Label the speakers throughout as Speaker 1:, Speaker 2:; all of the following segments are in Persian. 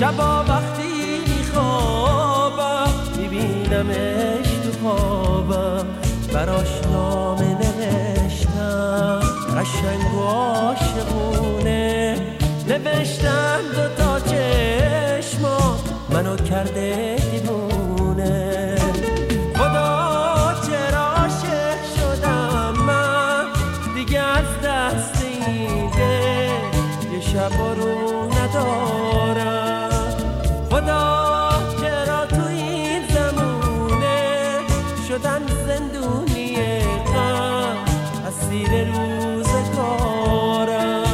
Speaker 1: شبا وقتی میخوابم میبینمش تو خوابم، براش نامه نوشتم قشنگ و عاشقونه، نوشتم دوتا چشما منو کرده دیوونه. خدا چرا عاشق شدم من دیگه از دست این دل یه شب رو ندارم. خدا چرا تو این زمونه شدم زندونی غم، اسیر روزگارم.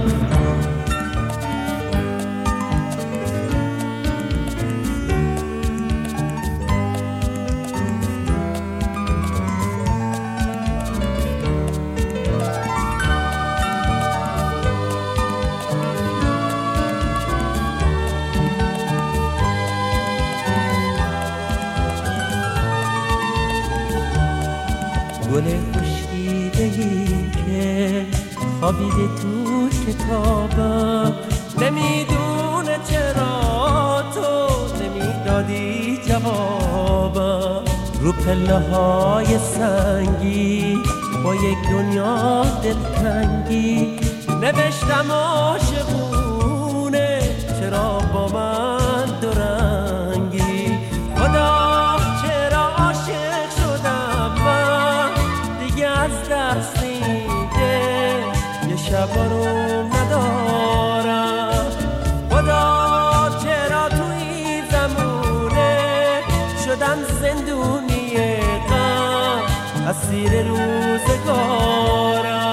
Speaker 1: گل خشکیده‌ای که خوابیده تو کتابم، نمیدونه چرا تو نمیدادی جوابم. رو پله های سنگی با یک دنیا دلتنگی نوشتم عاشقونه چرا با من دورنگی. خدا چرا عاشق شدم من دیگه از دست این دل یه شب رو ندارم. خدا چرا تو این زمونه شدم زندونی غم، اسیر روزگارم.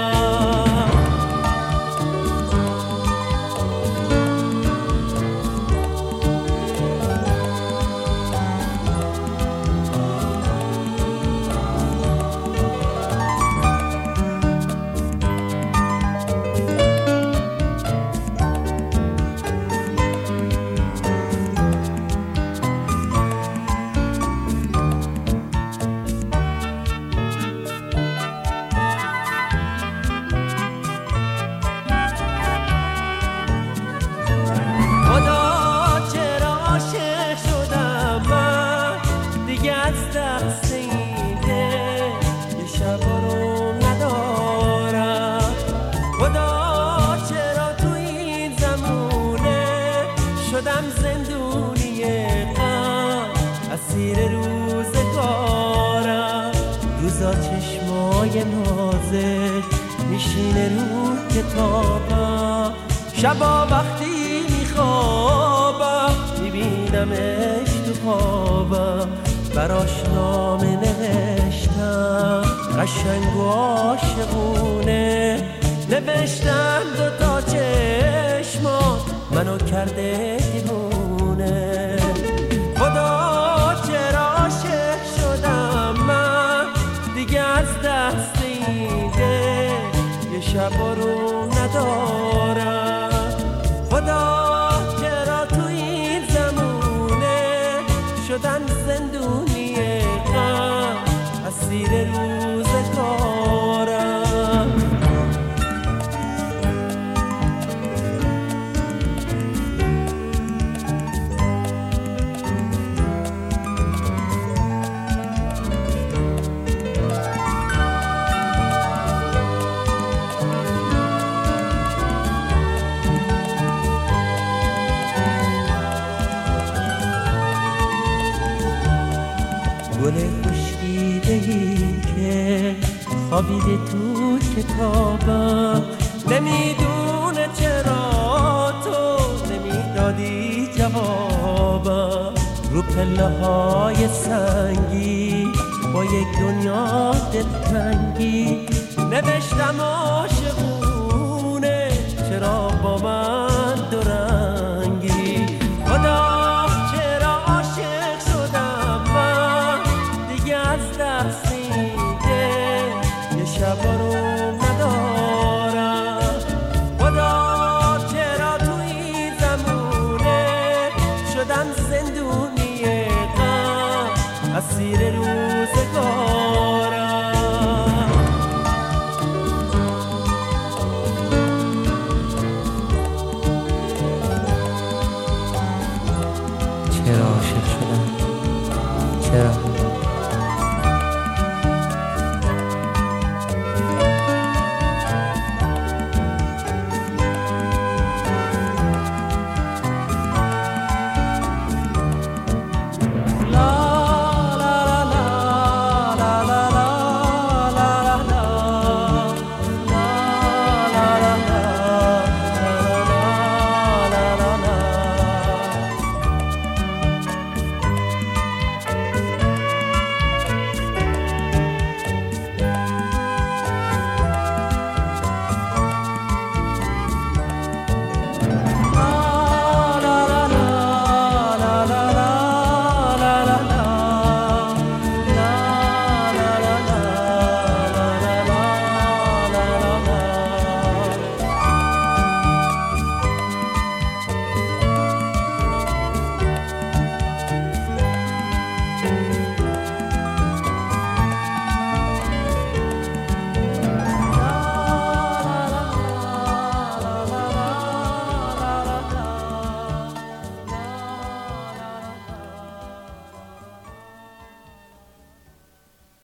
Speaker 1: شدم زندونی غم، اسیر روزگارم. روزا چشمای نازش میشینه رو کتابم، شبا وقتی میخوابم میبینمش تو خوابم. براش نامه نوشتم قشنگ و عاشقونه، نوشتم دوتا چشما منو کرده دیوونه. خدا چرا عاشق شدم من دیگه از دست این دل یه شب رو ندارم. خدا چرا تو این زمونه شدم زندونی غم، اسیر روزگارم. گل خشکیده‌ای که خوابیده تو کتابم، نمیدونه چرا تو نمیدادی جوابم. رو پله های سنگی با یک دنیا دلتنگی نوشتم عاشقونه